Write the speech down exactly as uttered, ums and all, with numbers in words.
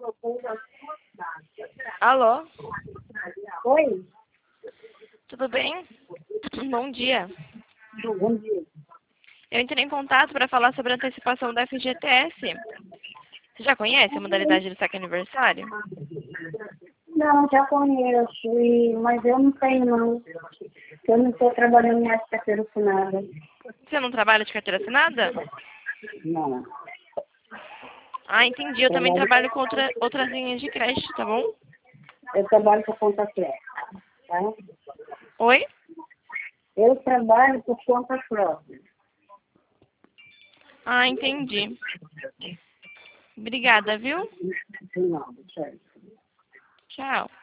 Alô? Oi? Tudo bem? Bom dia. Bom dia. Eu entrei em contato para falar sobre a antecipação da F G T S. Você já conhece a modalidade do saque aniversário? Não, já conheço, e, mas eu não tenho não. Eu não estou trabalhando mais com carteira assinada. Você não trabalha de carteira assinada? Não. Ah, entendi. Eu também Trabalho, trabalho com outra, outras linhas de crédito, tá bom? eu trabalho por conta própria, tá? Oi? Eu trabalho por conta própria. Ah, entendi. Obrigada, viu? Não, certo. Tchau.